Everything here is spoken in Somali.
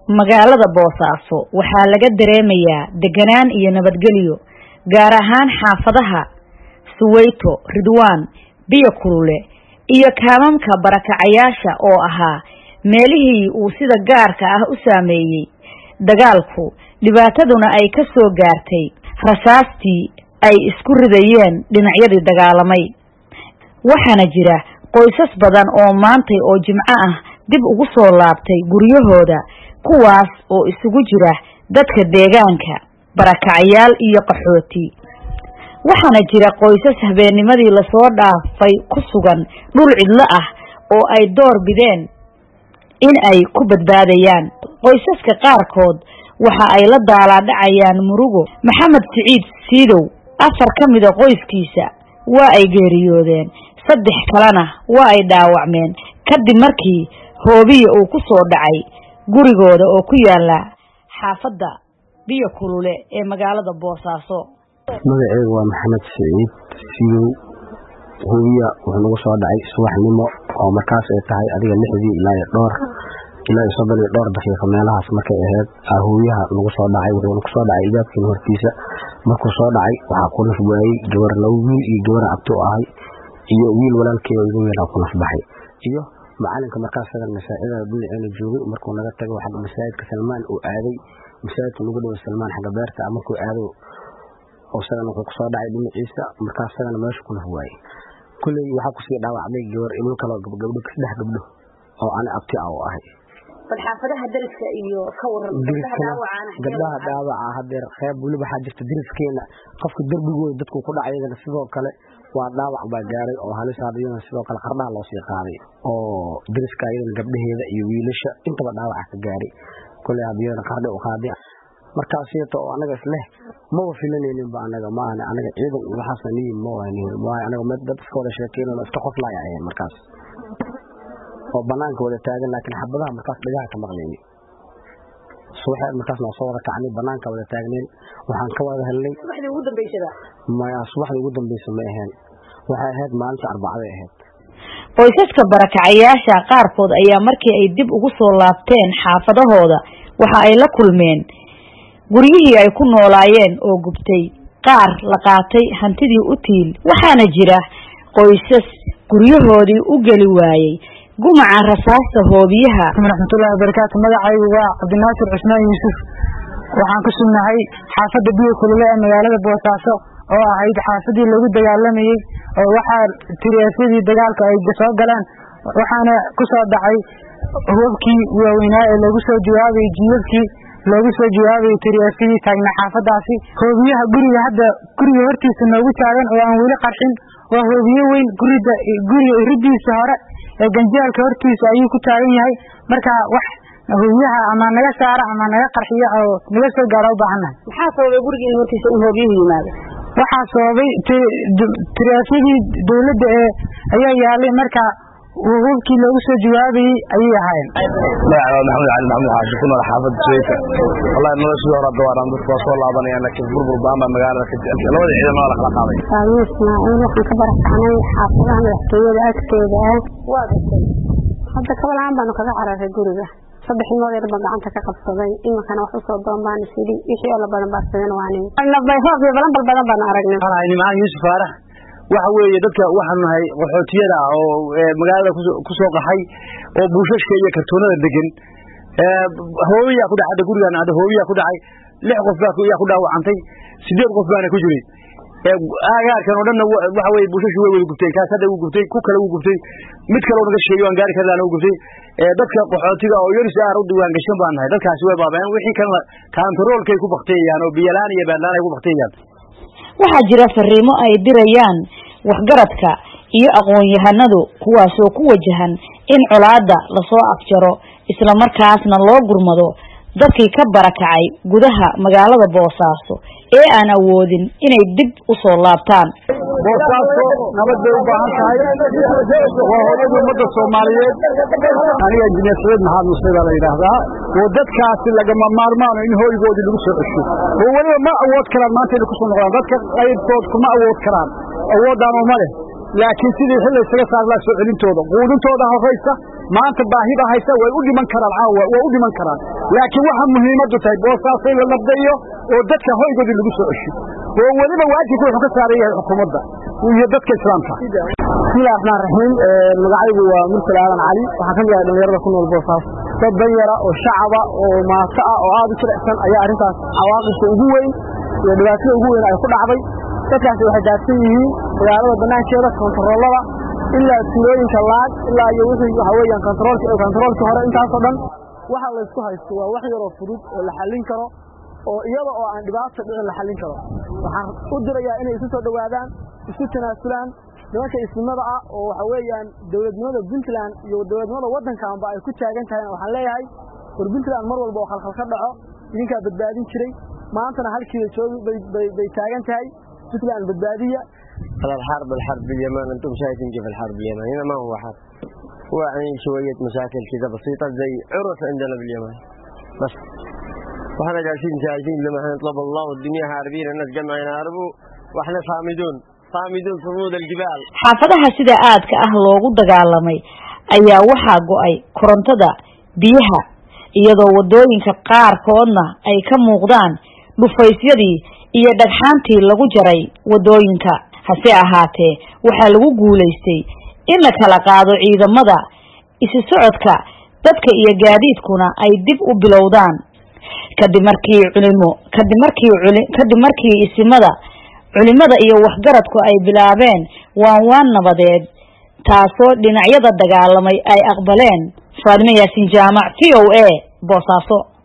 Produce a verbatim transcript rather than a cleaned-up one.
magaalada Boosaaso waxaa laga dareemayaa deganaan iyo nabadgelyo gaar ahaan xaafadaha Suweyto, Ridwaan, Biyo Kulule iyo kaamamka barakacayaasha oo ahaa meelihii uu sida gaarka ah u saameeyay dagaalku dhibaataduna ay ka soo gaartay rasaastii ay isku ridayeen dhinacyadii dagaalamay. waxaana jira qoysas badan oo maantay oo Jimco ah dib ugu soo laabtay guryahooda, kuwaas oo isugu jira dadka deegaanka, barakacayaal iyo qaxooti. waxaana jira qoysas habeennimadii la soo dhaafay ku sugan dhul cidlo ah oo ay door bideen in ay ku badbaadayaan. qoysaska qaarkood waxa ay la daalaadhacayaan murugo. Maxamed Siciid Siidow, afar ka mid ah qoyskiisa waa ay geeriyoodeen, saddex kalena waa ay dhaawacmeen kadib markii hoobiye uu ku soo dhacay gurigooda oo ku yaala xaafadda Biyo Kulule ee magaalada Boosaaso. magacaygu waa Maxamed Siciid Siidow. hoobiya wuxuu nagu soo dhacay subaxnimo oo markaas ay tahay adiga lixdii ilaa dhowr ilaa soddon iyo dhowr daqiiqo meelahaas markay ahayd. hoobiyaha nagu soo dhacay wuxuu nagu soo dhacay idaabkii hortiisa. markuu soo dhacay waxaa ku naf waayay gabar laba wiil iyo gabar abto ahay iyo wiil walaalkeeda ugu weynaa ku naf baxay iyo macalinka markaas sagan masaajida dhinaceena joogay. markuu naga tagay waxa masaajidka Salmaan uu aaday, masaajidka lagu dhaw Salmaan xagga beerta markuu aado oo sagan wuxuu ku soo dhacay dhinaciisa. markaas sagan meesha ku naf waayay. kulay waxa ku sii dhaawacday gabar ilmo kale gabdho saddex gabdho oo aan abti ah oo ahay. bal xaafadaha dariska iyo ka waran gabdhaha dhaawaca hadeer qayb waliba waxa jirta dariskeena qofka darbigooda dadku ku dhacayna sidoo kale waa dhaawac baa gaaray oo halis aadayna sidoo kale qardaha loo sii qaaday oo dariska ayada gabdhaheeda iyo wiilasha intaba dhaawac ka gaaray. kulay abiyana qardo u qaaday. markaas iyada oo anaga isleh ma wafilanaynin ba anaga ma ana anaga ciidan waxa saniyay ma waani waa anaga mid dad iska wada sheekeynayno iska qoflaayay markaas oo banaanka wada taagan laakiin xabadaha markaas dhagaha ka maqleeyay. subaxaad markaas noo soo wada kacnay banaanka wada taagneen waxaan ka wada helnay subaxdii ugu dambeysay ma subaxdii ugu dambeysay ma ahayn waxa ahayd maalinta Arbacada ahayd. qoysaska barakacayaasha qaarkood ayaa markii ay dib ugu soo laabteen xaafadahooda waxa ay la kulmeen guryihii ay ku noolaayeen oo gubtay, qaar la qaatay hantidii u tiil. waxaana jira qoysas guryahoodii u gali waayay gumaca rasaasta hoobiyaha. Rahmatullahi wa barakatuh. magacaygu waa Cabdinaasir Cusmaan Yuusuf. waxaan ku sugnahay xaafadda Biyo Kulule ee magaalada Boosaaso oo ahayd xaafadii lagu dagaalamayay oo waxa tiriyaasadii dagaalka ay soo galeen waxaana ku soo dhacay hubkii waaweynaa ee lagu soo jawaabay jiilkii lagu soo jawaabay tiriyaasadii taagna xaafadaasi. hoobiyaha guriga hadda guriga hortiisa noogu taagan oo aan weli qarxin waa hoobiye weyn guriga guriga iridiisa hore ee ganjeelka hortiisa ayuu ku taagan yahay. marka wax hoobiyaha ama naga saara ama naga qarxiyo oo naga soo gaaro u baahanahay. maxaa sababay guriga hortiisa in hoobiyuhu yimaado? waxaa sababay tiriyaasadii dawladda ee ayaa yaalay marka hubkii lagu soo jawaabayay ayay ahaayeen. magaca Maxamed Ali Maxamed Xaashi ku nool xaafadda Suweyto. wallahi noloshii hore dawaan dadku soo laabanayaan laakiin burbur baan magaalada ka jirtay labada ciidan waa la kala qaaday. Saamiisna waxaan ka barakacnay xaafadaha madaxtooyada agteeda ah. waa gashay hadda kabalaan baan kaga cararay guriga saddex moodeer baan gacanta ka qabsaday imankana wax u soo doonbaan sidii ishii la badan baarsadeen waani nabay hoob iyo balan badan baan aragnay. waxaan nimcaan Yuusuf Faarax waxa weeye dadka waxaan nahay qaxootiyada oo magaalada ku soo qaxay oo buushashka iyo kartoonada degan ee hoobiya ku dhacay gurigan hada hoobiya ku dhacay lix qof baa ku yaa ku dhaawacantay sideed qof baana ku jiray ee aagaarkan oo dhan waxa weeye buushashku way wada gubtay kaas hadda uu gubtay ku kale uu gubtay mid kale oo naga sheegay waan gaari karnaa uu gubtay ee dadka qaxootiga oo yaris aar u diiwaan gashan baan nahay dadkaasi way baabeen wixii kale kantaroolkay ku baqteeyaan oo biyalaan iyo baadlaan ay ku baqteeyaan. waxaa jira fariimo ay dirayaan waxgaradka iyo aqoon-yahanadu kuwaas oo ku wajahan in colaadda la soo afjaro isla markaasna loo gurmado dadkii ka barakacay gudaha magaalada Boosaaso ee aan awoodin inay dib u soo laabtaan. Boosaaso nabad bay u baahan tahay. waa hooyada ummadda Soomaaliyeed. aniga injineer Saciid Maxamed Mustafa la yiraahdaa oo dadkaasi lagama maarmaano in hooygoodii lagu soo cesho oo waliba ma awood karaan maanta inay ku soo noqdaan dadka qaybtood kuma awood karaan awoodaan oo male laakiin sidii xilli isaga saar la soo celintooda quudintooda horeysa maanta baahida haysa way u dhiman karaan caawa way u dhiman karaan laakiin waxa muhiimadu tahay Boosaaso in la nabdayo oo dadka hoygooda lagu soo cesho oo waliba waajib wuxuu ka saaran yahay xukuumadda iyo dadka islaamka bismillaahir rahmaanir rahiim magacaygu waa Mursal Aadan Cali waxa ka mid ah dhalinyarada ku nool Boosaaso dad danyara oo shacaba oo maata ah oo aad u jilicsan ayaa arintaas cawaaqibka ugu weyn iyo dhibaatada ugu weyn ay ku dhacday dadkaas waxay daadsan yihiin magaalada banaankeeda kontaroolada ilaa tuulooyinka laag ilaa iyo wixii waxa weeyaan kontaroolka ee kontaroolka hore intaas oo dhan waxa la isku haysto waa wax yar oo fudud oo la xallin karo oo iyada oo aan dhibaato dhicin la xallin karo waxaan u dirayaa inay isu soo dhawaadaan isu tanaasulaan nimanka ismada ah oo waxa weeyaan dawladnimada Puntland iyo dawladnimada wadankaanba ay ku taagan tahay waxaan leeyahay war Puntland mar walba oo khalkhal ka dhaco idinka badbaadin jiray maantana halkii joogi bay bay taagan tahay Puntland badbaadiya الحرب الحرب باليمن انتم شايفين كيف الحرب باليمن هنا ما هو حرب هو يعني شويه مشاكل كذا بسيطه زي عرف عندنا باليمن بس واحنا جالسين شايفين لما نطلب الله والدنيا هاربين الناس جمعين هاربوا واحنا صامدون صامدون في رود الجبال xaafadaha sida aadka ah loogu dagaalamay ayaa waxa go'ay korontada biyaha iyadoo wadooyinka qaar koodna ay ka muuqdaan dhufaysyadii iyo dhagxaantii lagu jaray wadooyinka hase ahaatee waxa lagu guuleystay in la kala qaado ciidamada isu socodka dadka iyo gaadiidkuna ay dib u bilowdaan kadib markii culimo kadib markii kadib markii isimada culimada iyo waxgaradku ay bilaabeen waan waan nabadeed taasoo dhinacyada dagaalamay ay aqbaleen Faadimo Yaasin Jaamac V O A Boosaaso.